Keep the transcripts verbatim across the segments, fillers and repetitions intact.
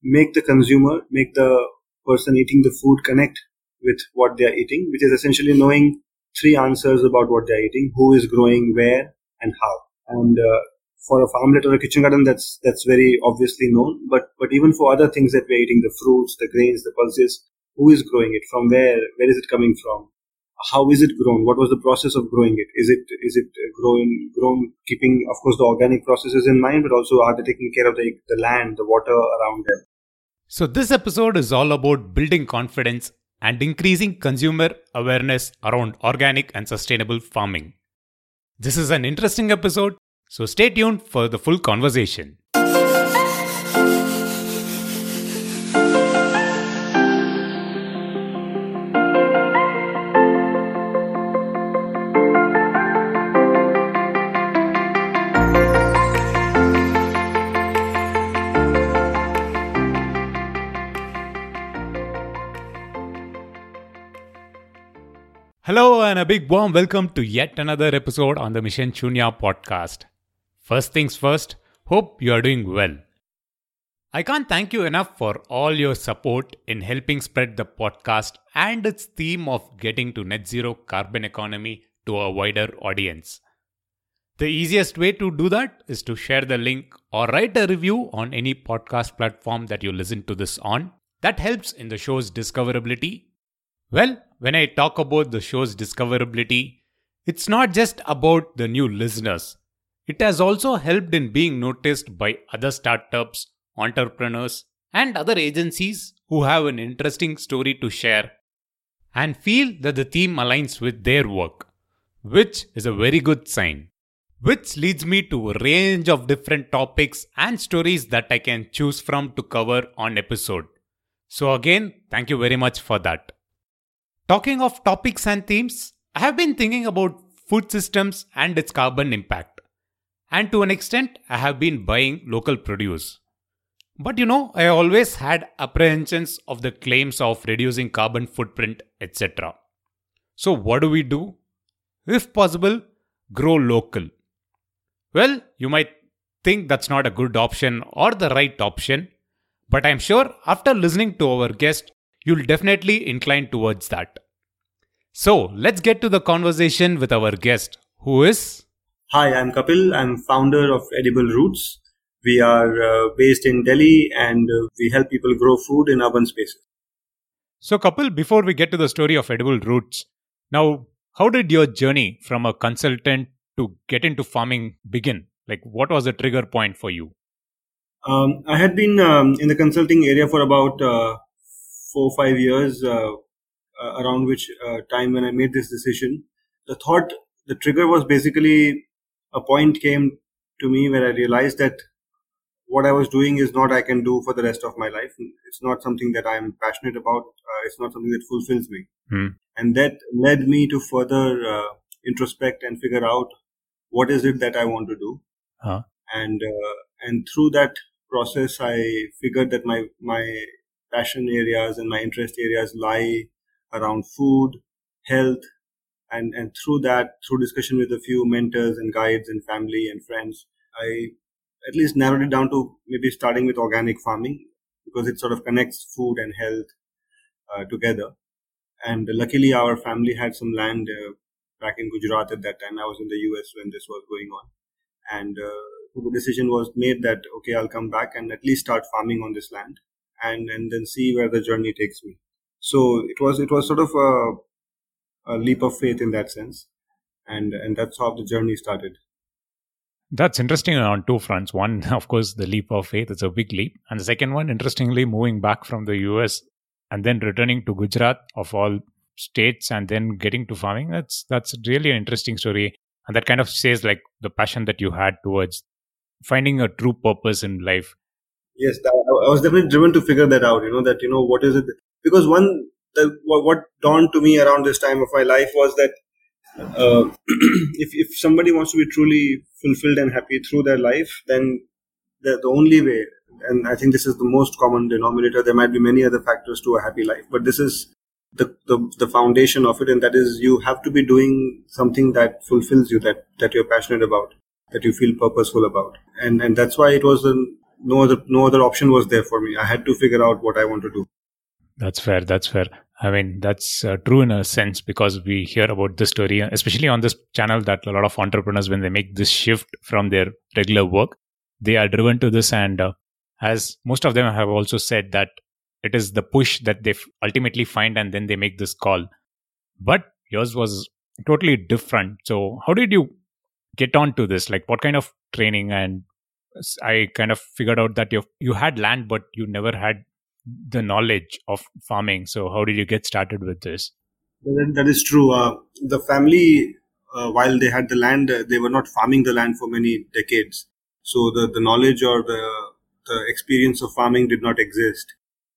make the consumer, make the person eating the food connect with what they are eating, which is essentially knowing three answers about what they are eating: who is growing, where, and how. And uh, for a farmlet or a kitchen garden, that's that's very obviously known. But but even for other things that we're eating, the fruits, the grains, the pulses, who is growing it? From where? Where is it coming from? How is it grown? What was the process of growing it? Is it is it grown grown keeping, of course, the organic processes in mind, but also are they taking care of the the land, the water around them? So this episode is all about building confidence and increasing consumer awareness around organic and sustainable farming. This is an interesting episode, so stay tuned for the full conversation. Hello and a big warm welcome to yet another episode on the Mission Shunya podcast. First things first, hope you are doing well. I can't thank you enough for all your support in helping spread the podcast and its theme of getting to net zero carbon economy to a wider audience. The easiest way to do that is to share the link or write a review on any podcast platform that you listen to this on. That helps in the show's discoverability. Well, when I talk about the show's discoverability, it's not just about the new listeners. It has also helped in being noticed by other startups, entrepreneurs, and other agencies who have an interesting story to share and feel that the theme aligns with their work, which is a very good sign. Which leads me to a range of different topics and stories that I can choose from to cover on episode. So again, thank you very much for that. Talking of topics and themes, I have been thinking about food systems and its carbon impact. And to an extent, I have been buying local produce. But you know, I always had apprehensions of the claims of reducing carbon footprint, et cetera. So what do we do? If possible, grow local. Well, you might think that's not a good option or the right option, but I'm sure after listening to our guest, you'll definitely incline towards that. So, let's get to the conversation with our guest, who is... Hi, I'm Kapil. I'm founder of Edible Roots. We are uh, based in Delhi and uh, we help people grow food in urban spaces. So, Kapil, before we get to the story of Edible Roots, now, how did your journey from a consultant to get into farming begin? Like, what was the trigger point for you? Um, I had been um, in the consulting area for about... Uh, four or five years, uh, uh, around which uh, time when I made this decision. The thought, the trigger was basically a point came to me where I realized that what I was doing is not I can do for the rest of my life. It's not something that I'm passionate about. Uh, it's not something that fulfills me. Hmm. And that led me to further uh, introspect and figure out what is it that I want to do. Huh. And uh, and through that process, I figured that my my passion areas and my interest areas lie around food, health, and, and through that, through discussion with a few mentors and guides and family and friends, I at least narrowed it down to maybe starting with organic farming because it sort of connects food and health uh, together. And luckily, our family had some land uh, back in Gujarat at that time. I was in the U S when this was going on. And uh, the decision was made that, okay, I'll come back and at least start farming on this land. And, and then see where the journey takes me. So it was it was sort of a, a leap of faith in that sense, and and that's how the journey started. That's interesting on two fronts. One, of course, the leap of faith. It's a big leap, and the second one, interestingly, moving back from the U S and then returning to Gujarat of all states, and then getting to farming. That's that's really an interesting story, and that kind of says like the passion that you had towards finding a true purpose in life. Yes, I was definitely driven to figure that out, you know, that, you know, what is it? Because one, the, what dawned to me around this time of my life was that uh, if if somebody wants to be truly fulfilled and happy through their life, then the, the only way, and I think this is the most common denominator, there might be many other factors to a happy life, but this is the, the, the foundation of it, and that is you have to be doing something that fulfills you, that, that you're passionate about, that you feel purposeful about. And, and that's why it was an no other no other option was there for me. I had to figure out what I want to do. That's fair. That's fair. I mean, that's uh, true in a sense, because we hear about this story, especially on this channel, that a lot of entrepreneurs, when they make this shift from their regular work, they are driven to this. And uh, as most of them have also said, that it is the push that they f- ultimately find, and then they make this call. But yours was totally different. So how did you get on to this? Like, what kind of training? And s- I kind of figured out that you you had land, but you never had the knowledge of farming. So how did you get started with this? That, that is true. Uh, the family, uh, while they had the land, uh, they were not farming the land for many decades. So the, the knowledge or the, the experience of farming did not exist.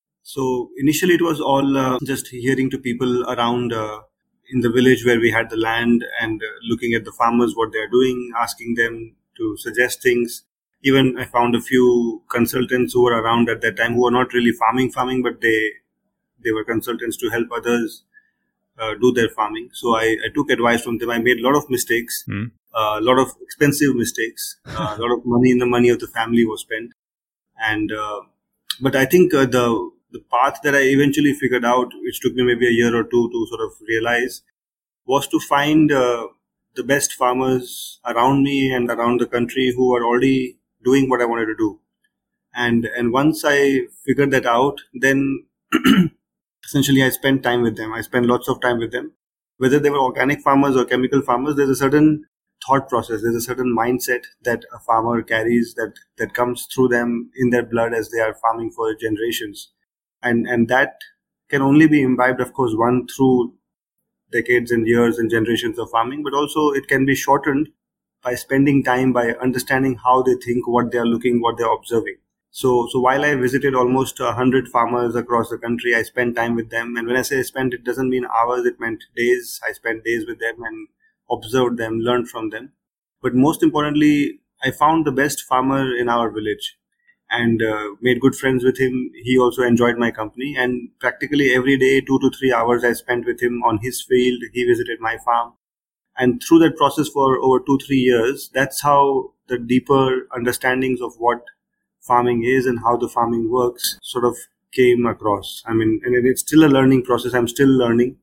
So initially it was all uh, just hearing to people around uh, in the village where we had the land, and uh, looking at the farmers, what they're doing, asking them to suggest things. Even I found a few consultants who were around at that time who were not really farming farming, but they they were consultants to help others uh, do their farming. So I, I took advice from them. I made a lot of mistakes, Hmm. uh, a lot of expensive mistakes. Uh, a lot of money in the money of the family was spent. And uh, but I think uh, the the path that I eventually figured out, which took me maybe a year or two to sort of realize, was to find uh, the best farmers around me and around the country who are already doing what I wanted to do. And and once I figured that out, then essentially I spent time with them. I spent lots of time with them. Whether they were organic farmers or chemical farmers, there's a certain thought process, there's a certain mindset that a farmer carries, that that comes through them in their blood as they are farming for generations. And and that can only be imbibed, of course, one through decades and years and generations of farming, but also it can be shortened by spending time, by understanding how they think, what they are looking, what they're observing. So, so while I visited almost a hundred farmers across the country, I spent time with them. And when I say I spent, it doesn't mean hours, it meant days. I spent days with them and observed them, learned from them. But most importantly, I found the best farmer in our village and uh, made good friends with him. He also enjoyed my company, and practically every day, two to three hours I spent with him on his field. He visited my farm. And through that process for over two, three years, that's how the deeper understandings of what farming is and how the farming works sort of came across. I mean, and it's still a learning process. I'm still learning.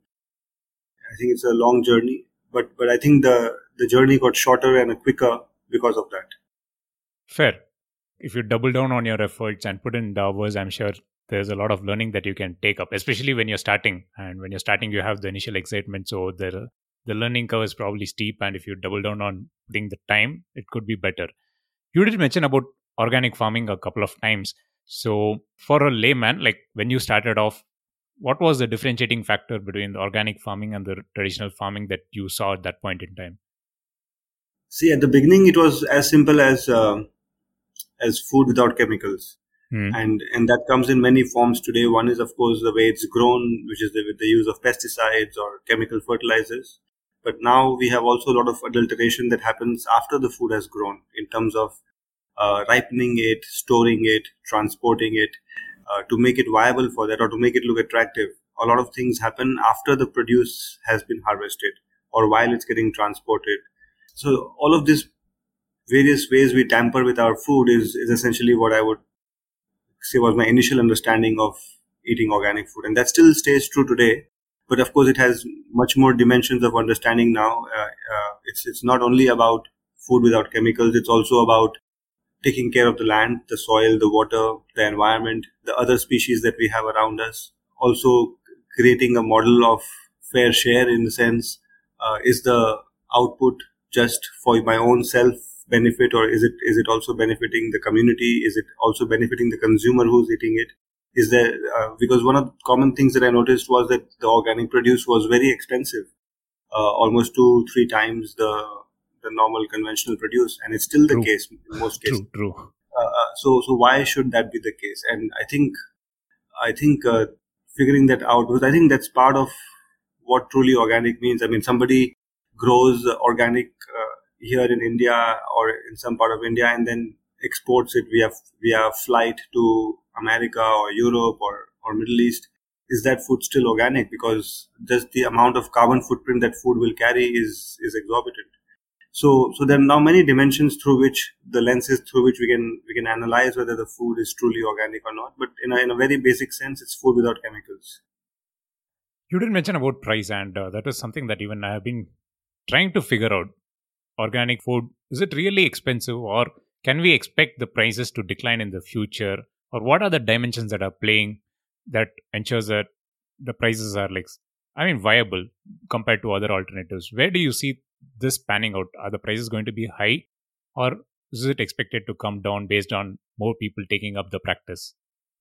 I think it's a long journey, but but I think the the journey got shorter and quicker because of that. Fair. If you double down on your efforts and put in the hours, I'm sure there's a lot of learning that you can take up, especially when you're starting. And when you're starting, you have the initial excitement. So the, the learning curve is probably steep. And if you double down on putting the time, it could be better. You did mention about organic farming a couple of times. So for a layman, like when you started off, what was the differentiating factor between the organic farming and the traditional farming that you saw at that point in time? See, at the beginning, it was as simple as uh, as food without chemicals. Hmm. And and that comes in many forms today. One is, of course, the way it's grown, which is the, with the use of pesticides or chemical fertilizers. But now we have also a lot of adulteration that happens after the food has grown, in terms of uh, ripening it, storing it, transporting it, uh, to make it viable for that or to make it look attractive. A lot of things happen after the produce has been harvested or while it's getting transported. So all of these various ways we tamper with our food is, is essentially what I would say was my initial understanding of eating organic food. And that still stays true today. But of course, it has much more dimensions of understanding now. Uh, uh, it's it's not only about food without chemicals. It's also about taking care of the land, the soil, the water, the environment, the other species that we have around us. Also creating a model of fair share, in the sense, uh, is the output just for my own self benefit, or is it is it also benefiting the community? Is it also benefiting the consumer who's eating it? Is there uh, because one of the common things that I noticed was that the organic produce was very expensive, uh, almost two three times the the normal conventional produce, and it's still the True. case in most cases. True, true. Uh, uh, so so why should that be the case? And I think I think uh, figuring that out, because I think that's part of what truly organic means. I mean, somebody grows organic uh, here in India or in some part of India and then exports it via via flight to America or Europe or, or Middle East. Is that food still organic? Because just the amount of carbon footprint that food will carry is is exorbitant. So, so there are now many dimensions through which the lenses through which we can we can analyze whether the food is truly organic or not. But in a, in a very basic sense, it's food without chemicals. You did mention about price, and uh, that is something that even I have been trying to figure out. Organic food, is it really expensive, or can we expect the prices to decline in the future, or what are the dimensions that are playing that ensures that the prices are like, I mean, viable compared to other alternatives? Where do you see this panning out? Are the prices going to be high, or is it expected to come down based on more people taking up the practice?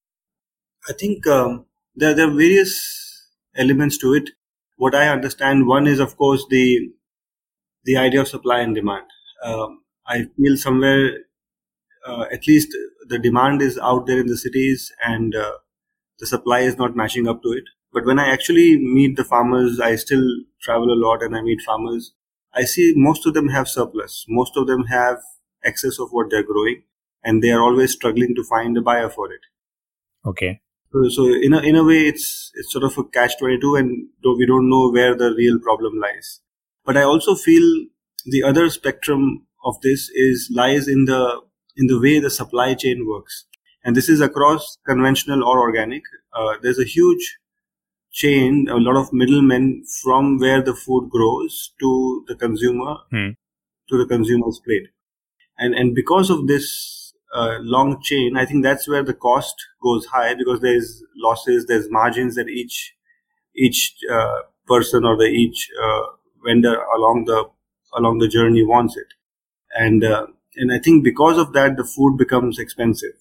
I think um, there, there are various elements to it. What I understand, one is of course the the idea of supply and demand. Um, I feel somewhere, uh, at least the demand is out there in the cities, and uh, the supply is not matching up to it. But when I actually meet the farmers, I still travel a lot and I meet farmers. I see most of them have surplus. Most of them have excess of what they're growing, and they are always struggling to find a buyer for it. Okay. So, so in a in a way, it's it's sort of a catch twenty-two, and we don't know where the real problem lies. But I also feel the other spectrum of this is lies in the in the way the supply chain works, and this is across conventional or organic. Uh, there's a huge chain, a lot of middlemen from where the food grows to the consumer, Hmm. to the consumer's plate, and and because of this uh, long chain, I think that's where the cost goes high, because there's losses, there's margins that each each uh, person or the each uh, vendor along the along the journey wants it, and uh, and I think because of that the food becomes expensive.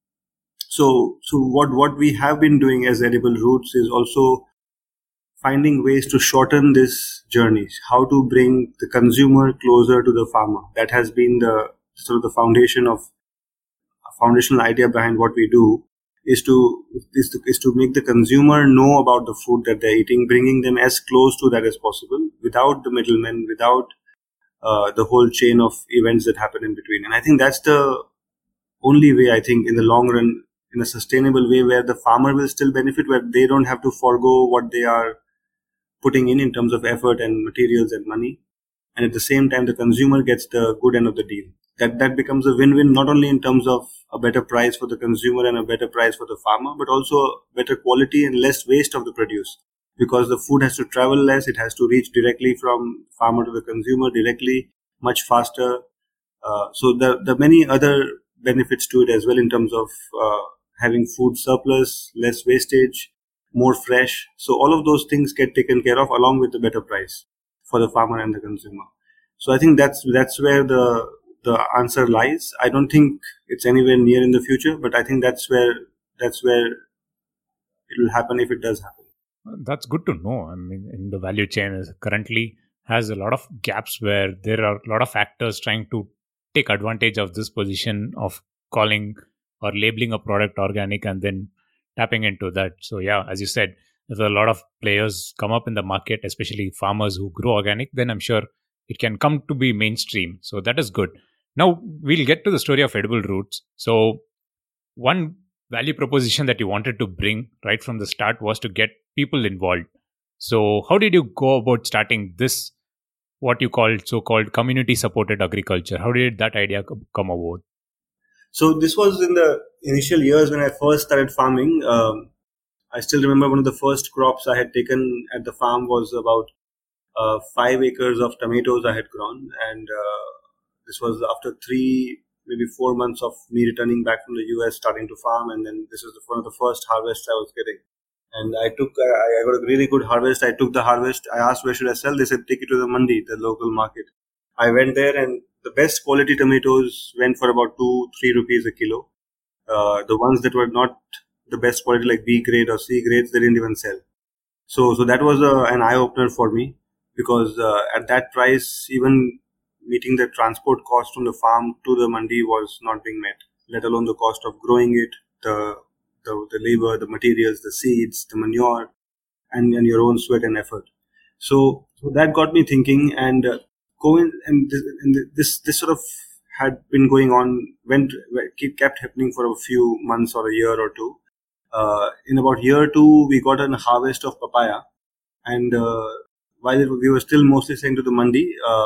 So so what what we have been doing as Edible Roots is also finding ways to shorten this journey, how to bring the consumer closer to the farmer. That has been the sort of the foundation of foundational idea behind what we do, is to is to is to make the consumer know about the food that they're eating, bringing them as close to that as possible, without the middlemen, without uh, the whole chain of events that happen in between. And I think that's the only way, I think, in the long run, in a sustainable way, where the farmer will still benefit, where they don't have to forego what they are putting in in terms of effort and materials and money, and at the same time the consumer gets the good end of the deal. That that becomes a win-win, not only in terms of a better price for the consumer and a better price for the farmer, but also better quality and less waste of the produce, because the food has to travel less, it has to reach directly from farmer to the consumer directly, much faster. Uh, so there, there are many other benefits to it as well, in terms of uh, having food surplus, less wastage, more fresh. So all of those things get taken care of, along with the better price for the farmer and the consumer. So I think that's that's where the the answer lies. I don't think it's anywhere near in the future, but I think that's where that's where it will happen, if it does happen. That's good to know. I mean, in the value chain is currently has a lot of gaps where there are a lot of actors trying to take advantage of this position of calling or labeling a product organic and then tapping into that. So yeah, as you said, if a lot of players come up in the market, especially farmers who grow organic, then I'm sure it can come to be mainstream. So that is good. Now we'll get to the story of Edible Roots. So one value proposition that you wanted to bring right from the start was to get people involved. So how did you go about starting this, what you called so-called community supported agriculture? How did that idea come about? So this was in the initial years when I first started farming. Um, I still remember one of the first crops I had taken at the farm was about uh, five acres of tomatoes I had grown, and uh, this was after three, maybe four months of me returning back from the U S, starting to farm, and then this was the, one of the first harvests I was getting. And I took, I, I got a really good harvest. I took the harvest. I asked where should I sell. They said take it to the mandi, the local market. I went there, and the best quality tomatoes went for about two, three rupees a kilo. Uh, the ones that were not the best quality, like B grade or C grades, they didn't even sell. So, so that was a, an eye opener for me, because uh, at that price, even meeting the transport cost from the farm to the mandi was not being met, let alone the cost of growing it, the the, the labor, the materials, the seeds, the manure, and, and your own sweat and effort. So, so that got me thinking, and uh, going and, this, and this this sort of had been going on, went kept happening for a few months or a year or two. Uh, in about year two, we got a harvest of papaya, and uh, while it, we were still mostly selling to the mandi, uh,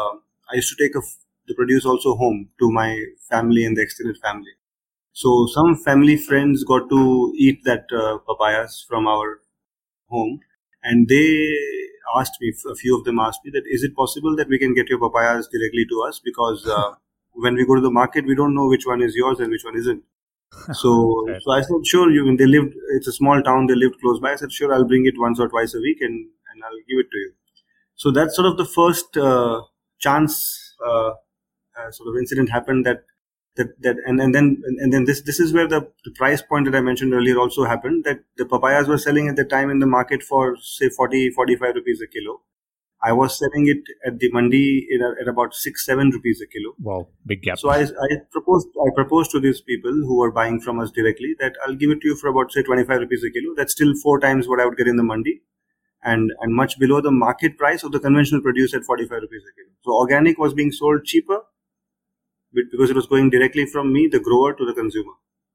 I used to take a, the produce also home to my family and the extended family. So some family friends got to eat that uh, papayas from our home, and they asked me, a few of them asked me that, is it possible that we can get your papayas directly to us? Because uh, when we go to the market, we don't know which one is yours and which one isn't. So, Fair. so I said, sure. You, they lived. It's a small town. They lived close by. I said, sure. I'll bring it once or twice a week, and, and I'll give it to you. So that's sort of the first uh, chance uh, uh, sort of incident happened. That that that and, and then and then this this is where the, the price point that I mentioned earlier also happened. That the papayas were selling at the time in the market for say forty, forty-five rupees a kilo. I was selling it at the mandi in a, at about six, seven rupees a kilo. Wow, big gap. So I, I proposed, I proposed to these people who were buying from us directly that I'll give it to you for about say twenty-five rupees a kilo. That's still four times what I would get in the mandi, and and much below the market price of the conventional produce at forty-five rupees a kilo. So organic was being sold cheaper because it was going directly from me, the grower, to the consumer.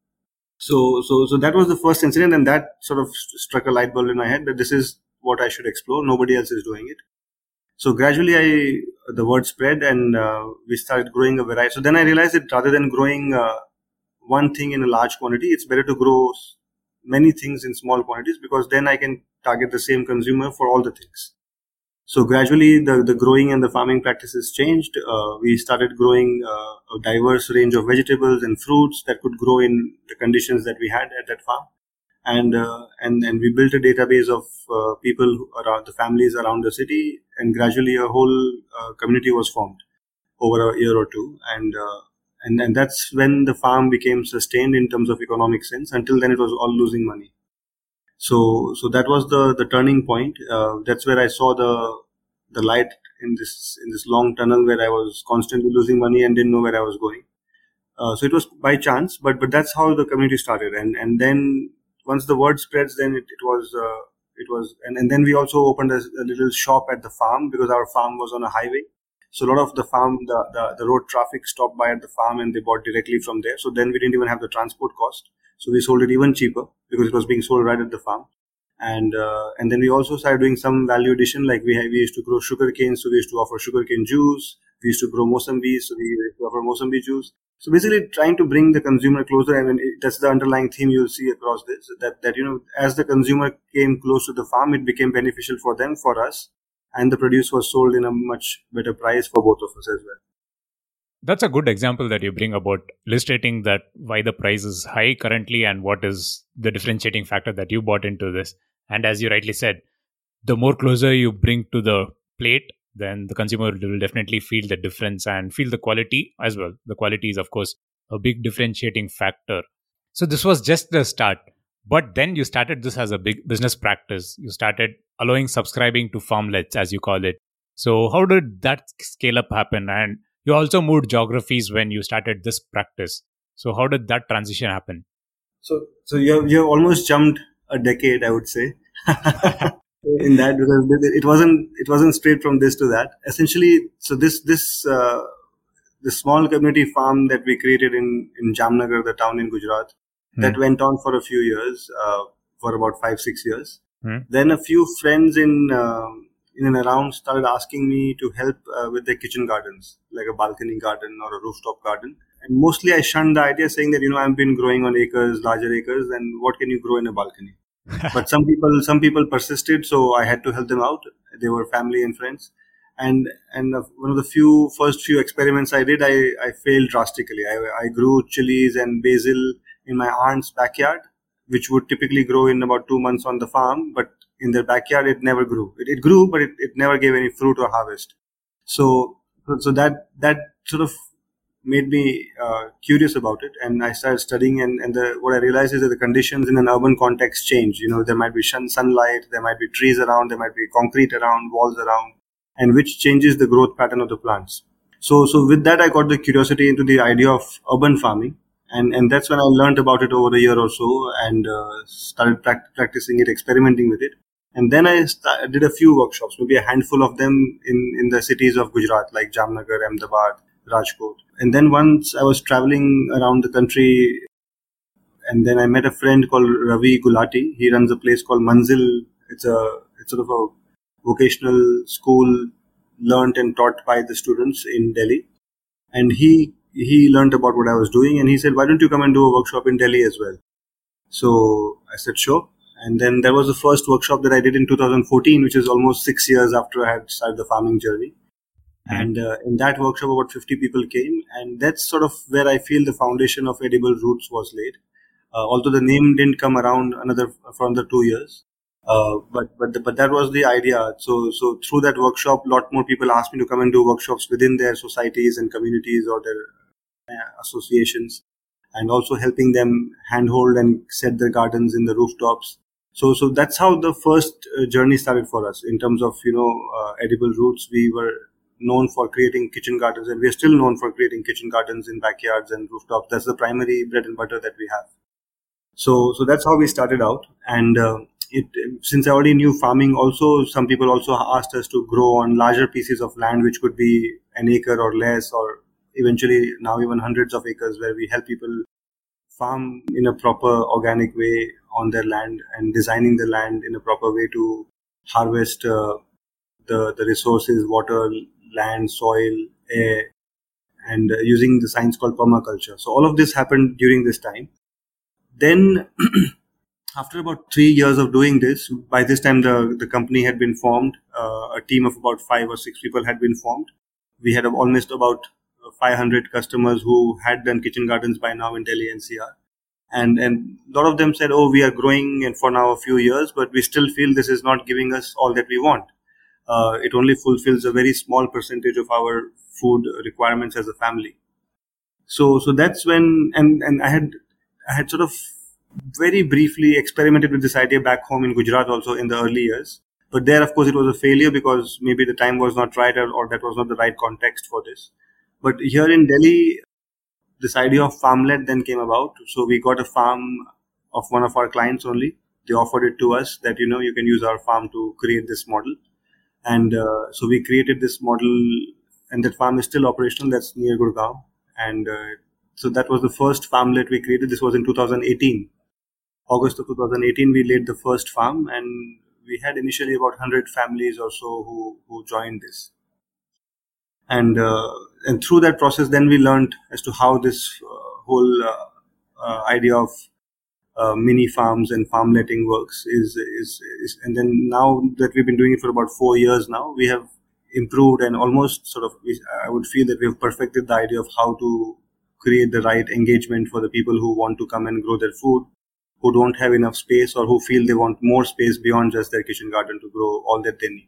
So so so that was the first incident, and that sort of struck a light bulb in my head that this is what I should explore. Nobody else is doing it. So gradually, I the word spread, and uh, we started growing a variety. So then I realized that rather than growing uh, one thing in a large quantity, it's better to grow many things in small quantities, because then I can target the same consumer for all the things. So gradually, the, the growing and the farming practices changed. Uh, we started growing uh, a diverse range of vegetables and fruits that could grow in the conditions that we had at that farm. And, uh, and and we built a database of uh, people around the families around the city, and gradually a whole uh, community was formed over a year or two, and uh, and and that's when the farm became sustained in terms of economic sense. Until then, it was all losing money. So so that was the the turning point. Uh, that's where I saw the the light in this in this long tunnel where I was constantly losing money and didn't know where I was going. Uh, so it was by chance, but but that's how the community started, and and then. Once the word spreads, then it, it was, uh, it was, and, and then we also opened a, a little shop at the farm, because our farm was on a highway. So a lot of the farm, the, the, the road traffic stopped by at the farm, and they bought directly from there. So then we didn't even have the transport cost. So we sold it even cheaper because it was being sold right at the farm. And, uh, and then we also started doing some value addition. Like we, we used to grow sugar cane. So we used to offer sugar cane juice. We used to grow Mosambis. So we used to offer Mosambi juice. So basically trying to bring the consumer closer. I mean, it, that's the underlying theme you'll see across this, that, that, you know, as the consumer came close to the farm, it became beneficial for them, for us, and the produce was sold in a much better price for both of us as well. That's a good example that you bring about illustrating that why the price is high currently and what is the differentiating factor that you brought into this. And as you rightly said, the more closer you bring to the plate, then the consumer will definitely feel the difference and feel the quality as well. The quality is, of course, a big differentiating factor. So this was just the start. But then you started this as a big business practice. You started allowing subscribing to farmlets, as you call it. So how did that scale up happen? And you also moved geographies when you started this practice. So how did that transition happen? So so you have, you have almost jumped a decade, I would say. In that, because it wasn't it wasn't straight from this to that. Essentially, so this this uh, the small community farm that we created in in Jamnagar, the town in Gujarat, hmm. that went on for a few years, uh, for about five six years. Hmm. Then a few friends in uh, in and around started asking me to help uh, with their kitchen gardens, like a balcony garden or a rooftop garden. And mostly, I shunned the idea, saying that, you know, I've been growing on acres, larger acres, and what can you grow in a balcony? But some people, some people persisted, so I had to help them out. They were family and friends, and and one of the few first few experiments I did, I, I failed drastically. I, I grew chilies and basil in my aunt's backyard, which would typically grow in about two months on the farm, but in their backyard it never grew. It, it grew, but it, it never gave any fruit or harvest. So so that that sort of made me uh, curious about it, and I started studying, and, and the, what I realized is that the conditions in an urban context change. You know, there might be sunlight, there might be trees around, there might be concrete around, walls around, and which changes the growth pattern of the plants. So, so with that, I got the curiosity into the idea of urban farming, and, and that's when I learned about it over a year or so, and uh, started pra- practicing it, experimenting with it. And then I st- did a few workshops, maybe a handful of them in, in the cities of Gujarat, like Jamnagar, Ahmedabad, Rajkot. And then once I was traveling around the country, and then I met a friend called Ravi Gulati. He runs a place called Manzil. It's a it's sort of a vocational school learned and taught by the students in Delhi. And he he learned about what I was doing, and he said, why don't you come and do a workshop in Delhi as well? So I said, sure. And then that was the first workshop that I did in two thousand fourteen, which is almost six years after I had started the farming journey. Mm-hmm. And uh, in that workshop, about fifty people came. And that's sort of where I feel the foundation of Edible Roots was laid. Uh, although the name didn't come around another for another two years. Uh, but but the, but that was the idea. So so through that workshop, a lot more people asked me to come and do workshops within their societies and communities or their uh, associations, and also helping them handhold and set their gardens in the rooftops. So so that's how the first uh, journey started for us in terms of, you know, uh, Edible Roots. We were known for creating kitchen gardens, and we are still known for creating kitchen gardens in backyards and rooftops. That's the primary bread and butter that we have. So so that's how we started out. And uh, it since I already knew farming, also some people also asked us to grow on larger pieces of land, which could be an acre or less, or eventually now even hundreds of acres, where we help people farm in a proper organic way on their land and designing the land in a proper way to harvest uh, the the resources, water, land, soil, air, and uh, using the science called permaculture. So all of this happened during this time. Then after about three years of doing this, by this time the, the company had been formed. Uh, a team of about five or six people had been formed. We had almost about five hundred customers who had done kitchen gardens by now in Delhi N C R. And and a lot of them said, oh, we are growing and for now a few years, but we still feel this is not giving us all that we want. Uh, it only fulfills a very small percentage of our food requirements as a family. So so that's when, and, and I had I had sort of very briefly experimented with this idea back home in Gujarat also in the early years. But there, of course, it was a failure because maybe the time was not right, or, or that was not the right context for this. But here in Delhi, this idea of farmlet then came about. So we got a farm of one of our clients only. They offered it to us that, you know, you can use our farm to create this model. And uh, so we created this model, and that farm is still operational. That's near Gurgaon. And uh, so that was the first farmlet we created. This was in two thousand eighteen. August of two thousand eighteen, we laid the first farm, and we had initially about one hundred families or so who, who joined this. And uh, and through that process, then we learned as to how this uh, whole uh, uh, idea of uh, mini farms and farmletting works is, is is. And then now that we've been doing it for about four years now, we have improved and almost sort of, I would feel that we have perfected the idea of how to create the right engagement for the people who want to come and grow their food, who don't have enough space, or who feel they want more space beyond just their kitchen garden to grow all that they need.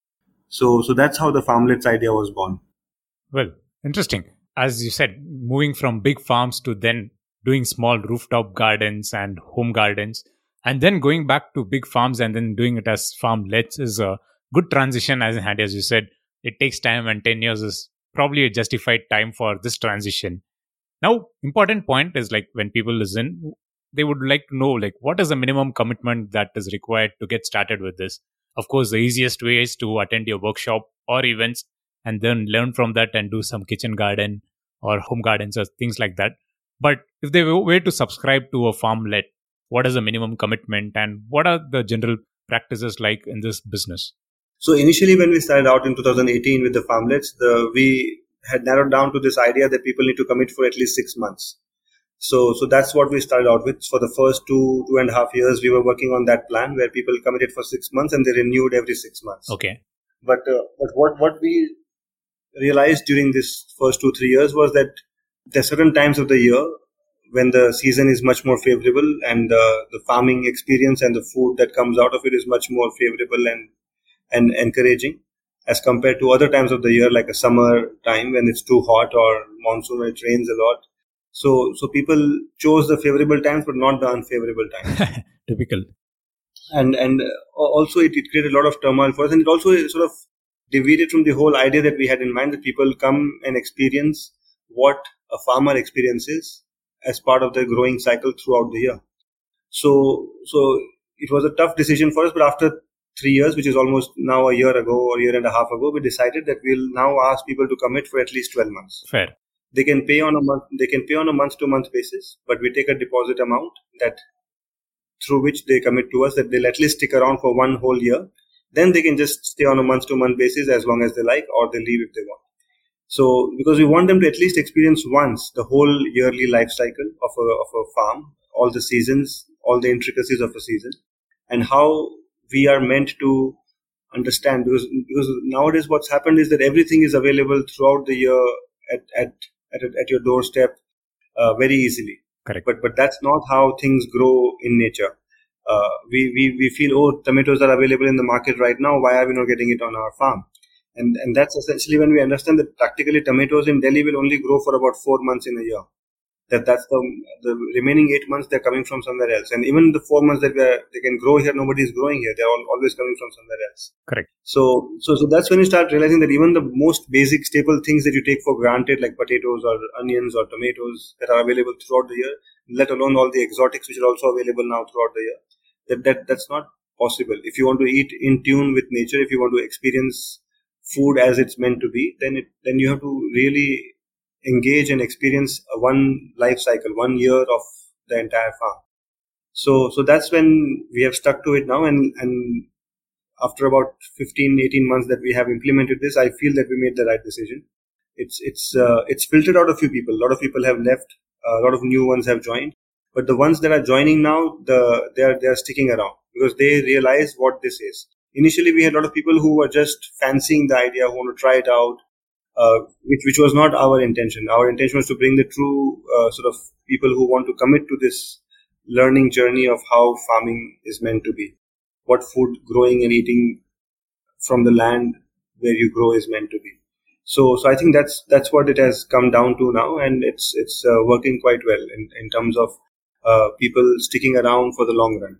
So, so that's how the farmlets idea was born. Well, interesting. As you said, moving from big farms to then doing small rooftop gardens and home gardens, and then going back to big farms and then doing it as farmlets is a good transition. As in, as you said, it takes time, and ten years is probably a justified time for this transition. Now, important point is, like, when people listen, they would like to know, like, what is the minimum commitment that is required to get started with this? Of course, the easiest way is to attend your workshop or events and then learn from that and do some kitchen garden or home gardens or things like that. But if they were to subscribe to a farmlet, what is the minimum commitment, and what are the general practices like in this business? So initially, when we started out in two thousand eighteen with the farmlets, the, we had narrowed down to this idea that people need to commit for at least six months. So, so that's what we started out with. For the first two, two and a half years, we were working on that plan where people committed for six months and they renewed every six months. Okay. But, uh, but what, what we realized during this first two, three years was that there are certain times of the year when the season is much more favorable, and uh, the farming experience and the food that comes out of it is much more favorable and, and encouraging as compared to other times of the year, like a summer time when it's too hot, or monsoon when it rains a lot. So, so people chose the favorable times, but not the unfavorable times. Typical. And and also it, it created a lot of turmoil for us, and it also sort of deviated from the whole idea that we had in mind, that people come and experience what a farmer experiences as part of their growing cycle throughout the year. So, so it was a tough decision for us, but after three years, which is almost now a year ago or a year and a half ago, we decided that we'll now ask people to commit for at least twelve months. Fair. They can pay on a month. They can pay on a month-to-month basis, but we take a deposit amount that through which they commit to us that they'll at least stick around for one whole year. then they can just stay on a month-to-month basis as long as they like, or they leave if they want. So, because we want them to at least experience once the whole yearly life cycle of a, of a farm, all the seasons, all the intricacies of a season, and how we are meant to understand. Because, because nowadays what's happened is that everything is available throughout the year at at at, at your doorstep uh, very easily. Correct. But but that's not how things grow in nature. Uh, we, we, we feel, oh, tomatoes are available in the market right now. Why are we not getting it on our farm? And and that's essentially when we understand that practically tomatoes in Delhi will only grow for about four months in a year. That that's the the remaining eight months they're coming from somewhere else. And even the four months that we are, they can grow here, nobody is growing here. They're all, always coming from somewhere else. Correct. So so so that's when you start realizing that even the most basic staple things that you take for granted, like potatoes or onions or tomatoes that are available throughout the year, let alone all the exotics which are also available now throughout the year, that that that's not possible. If you want to eat in tune with nature, if you want to experience food as it's meant to be, then it then you have to really engage and experience a one life cycle, one year of the entire farm. So so that's when we have stuck to it now, and and after about fifteen, eighteen months that we have implemented this, I feel that we made the right decision. It's it's uh, it's filtered out a few people. A lot of people have left. A lot of new ones have joined. But the ones that are joining now, the they are they are sticking around because they realize what this is. Initially, we had a lot of people who were just fancying the idea, who want to try it out, uh, which which was not our intention. Our intention was to bring the true uh, sort of people who want to commit to this learning journey of how farming is meant to be, what food growing and eating from the land where you grow is meant to be. So, so I think that's that's what it has come down to now, and it's it's uh, working quite well in in terms of uh, people sticking around for the long run.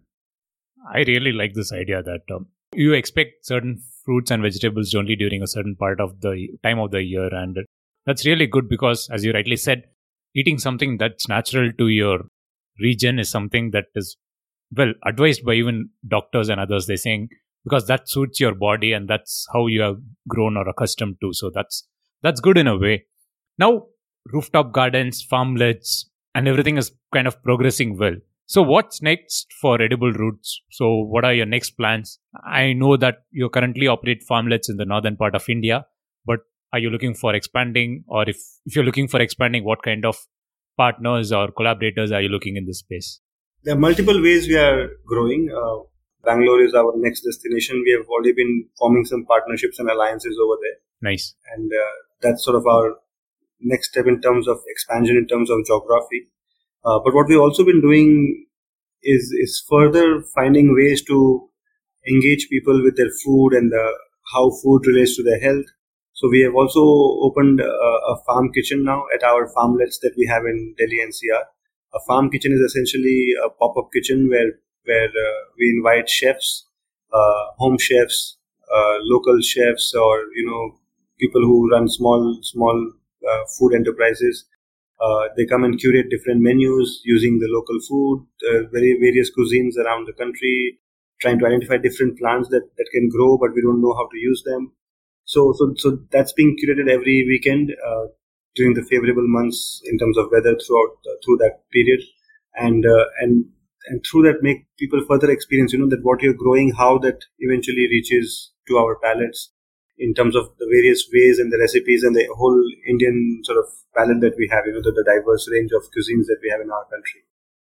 I really like this idea that um, you expect certain fruits and vegetables only during a certain part of the time of the year, and that's really good because, as you rightly said, eating something that's natural to your region is something that is well advised by even doctors and others. They're saying because that suits your body and that's how you have grown or accustomed to. So that's that's good in a way. Now, rooftop gardens, farmlets, and everything is kind of progressing well. So what's next for Edible Roots? So what are your next plans? I know that you currently operate farmlets in the northern part of India, but are you looking for expanding? Or if, if you're looking for expanding, what kind of partners or collaborators are you looking in this space? There are multiple ways we are growing. Uh, Bangalore is our next destination. We have already been forming some partnerships and alliances over there. Nice. And uh, that's sort of our next step in terms of expansion, in terms of geography. Uh, but what we've also been doing is is further finding ways to engage people with their food and the, how food relates to their health. So we have also opened a, a farm kitchen now at our farmlets that we have in Delhi N C R. A farm kitchen is essentially a pop-up kitchen where where uh, we invite chefs, uh, home chefs, uh, local chefs, or you know people who run small small uh, food enterprises. Uh, they come and curate different menus using the local food, uh, very various cuisines around the country, trying to identify different plants that, that can grow, but we don't know how to use them. So, so, so that's being curated every weekend uh, during the favorable months in terms of weather throughout uh, through that period, and uh, and and through that make people further experience, you know, that what you're growing, how that eventually reaches to our palates in terms of the various ways and the recipes and the whole Indian sort of palette that we have, you know, the, the diverse range of cuisines that we have in our country.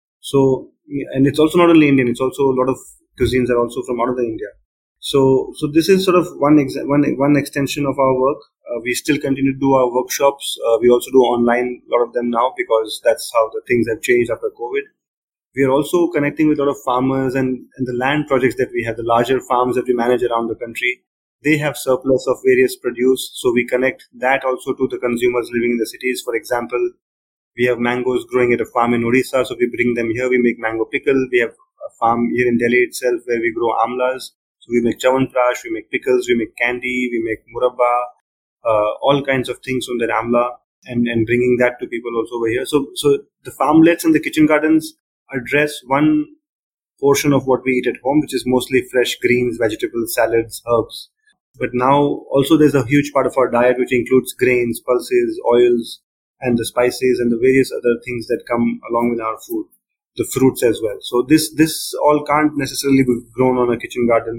So, and it's also not only Indian, it's also a lot of cuisines are also from out of the India. So, so this is sort of one ex- one one extension of our work. Uh, we still continue to do our workshops. Uh, we also do online, a lot of them now, because that's how the things have changed after COVID. We are also connecting with a lot of farmers and, and the land projects that we have, the larger farms that we manage around the country. They have surplus of various produce, so we connect that also to the consumers living in the cities. For example, we have mangoes growing at a farm in Odisha, so we bring them here. We make mango pickle. We have a farm here in Delhi itself where we grow amlas. So we make chawanprash, we make pickles, we make candy, we make murabba, uh, all kinds of things from that amla, and, and bringing that to people also over here. So, so the farmlets and the kitchen gardens address one portion of what we eat at home, which is mostly fresh greens, vegetables, salads, herbs. But now also there's a huge part of our diet which includes grains, pulses, oils, and the spices and the various other things that come along with our food, the fruits as well. So this this all can't necessarily be grown on a kitchen garden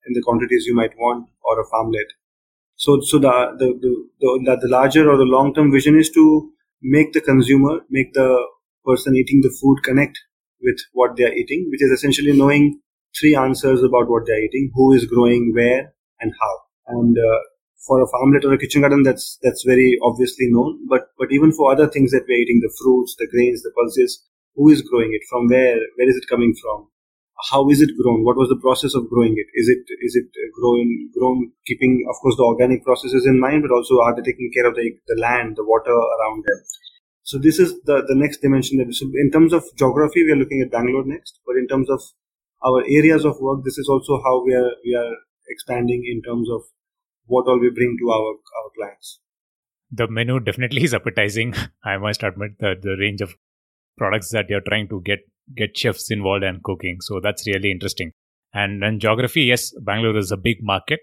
in the quantities you might want, or a farmlet. So, so the the the, the, the larger or the long-term vision is to make the consumer, make the person eating the food connect with what they are eating, which is essentially knowing three answers about what they are eating: who is growing, where, and how. And uh, for a farmlet or a kitchen garden, that's that's very obviously known. But but even for other things that we're eating, the fruits, the grains, the pulses, who is growing it? From where? Where is it coming from? How is it grown? What was the process of growing it? Is it is it grown grown keeping, of course, the organic processes in mind, but also are they taking care of the the land, the water around them? So this is the, the next dimension. That so in terms of geography, we are looking at Bangalore next. But in terms of our areas of work, this is also how we are we are expanding in terms of what all we bring to our our clients. The menu definitely is appetizing. I must admit that the range of products that you're trying to get get chefs involved in cooking. So that's really interesting. And then geography, yes, Bangalore is a big market.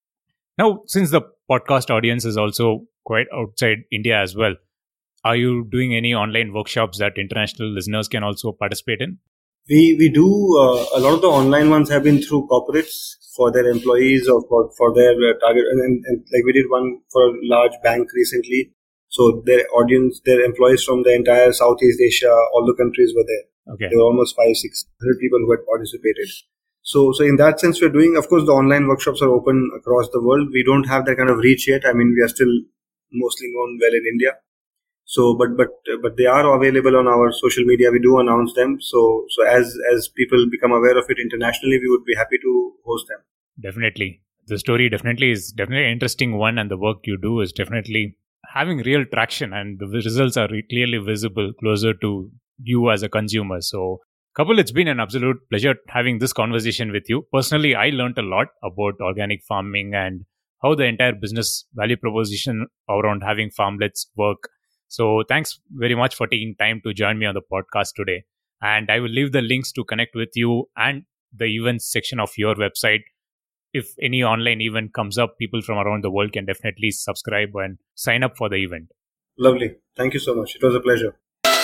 Now, since the podcast audience is also quite outside India as well, are you doing any online workshops that international listeners can also participate in? We we do. Uh, a lot of the online ones have been through corporates for their employees or for, for their uh, target. And, and, and like we did one for a large bank recently. So their audience, their employees from the entire Southeast Asia, all the countries were there. Okay. There were almost five, six hundred people who had participated. So, so in that sense, we're doing, of course, the online workshops are open across the world. We don't have that kind of reach yet. I mean, we are still mostly known well in India. So, but, but, but they are available on our social media. We do announce them. So, so as, as people become aware of it internationally, we would be happy to host them. Definitely. The story definitely is definitely an interesting one, and the work you do is definitely having real traction, and the results are clearly visible closer to you as a consumer. So, Kapil, it's been an absolute pleasure having this conversation with you. Personally, I learned a lot about organic farming and how the entire business value proposition around having farmlets work. So thanks very much for taking time to join me on the podcast today. And I will leave the links to connect with you and the events section of your website. If any online event comes up, people from around the world can definitely subscribe and sign up for the event. Lovely. Thank you so much. It was a pleasure.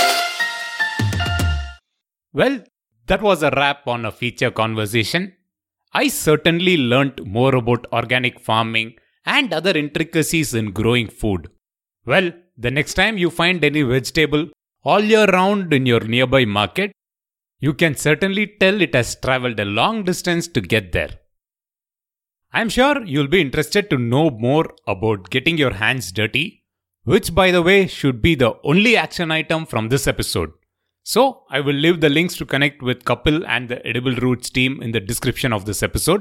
Well, that was a wrap on a feature conversation. I certainly learnt more about organic farming and other intricacies in growing food. Well, the next time you find any vegetable all year round in your nearby market, you can certainly tell it has traveled a long distance to get there. I'm sure you'll be interested to know more about getting your hands dirty, which, by the way, should be the only action item from this episode. So, I will leave the links to connect with Kapil and the Edible Roots team in the description of this episode.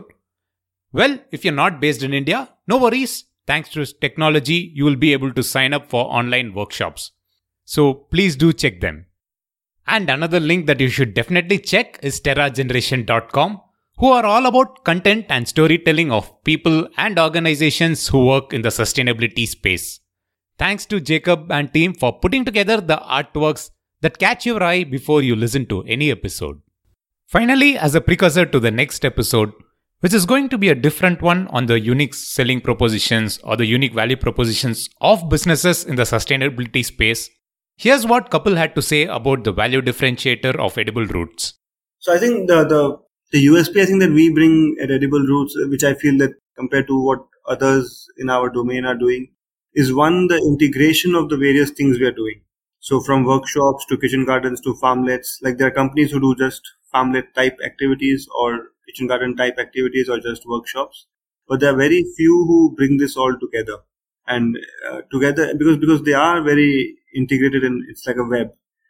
Well, if you're not based in India, no worries. Thanks to technology, you will be able to sign up for online workshops. So, please do check them. And another link that you should definitely check is terra generation dot com, who are all about content and storytelling of people and organizations who work in the sustainability space. Thanks to Jacob and team for putting together the artworks that catch your eye before you listen to any episode. Finally, as a precursor to the next episode, which is going to be a different one on the unique selling propositions or the unique value propositions of businesses in the sustainability space, here's what Kapil had to say about the value differentiator of Edible Roots. So I think the, the, the U S P I think that we bring at Edible Roots, which I feel that compared to what others in our domain are doing, is one, the integration of the various things we are doing. So from workshops to kitchen gardens to farmlets, like there are companies who do just farmlet type activities or kitchen garden type activities or just workshops. But there are very few who bring this all together and uh, together because, because they are very integrated and it's like a web.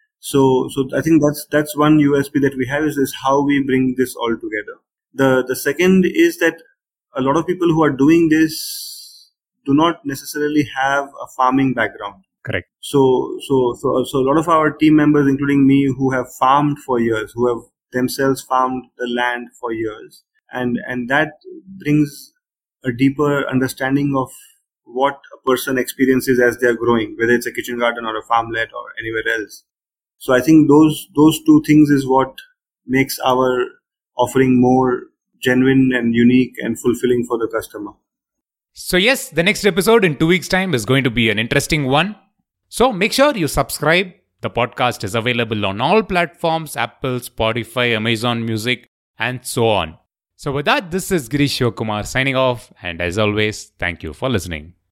So, so I think that's, that's one U S P that we have is, is how we bring this all together. The, the second is that a lot of people who are doing this do not necessarily have a farming background. Correct. So, so, so, so a lot of our team members, including me, who have farmed for years, who have themselves farmed the land for years, and and that brings a deeper understanding of what a person experiences as they are growing, whether it's a kitchen garden or a farmlet or anywhere else. So, I think those those two things is what makes our offering more genuine and unique and fulfilling for the customer. So, yes, the next episode in two weeks' time is going to be an interesting one. So make sure you subscribe. The podcast is available on all platforms, Apple, Spotify, Amazon Music, and so on. So with that, this is Girish Shivakumar signing off, and as always, thank you for listening.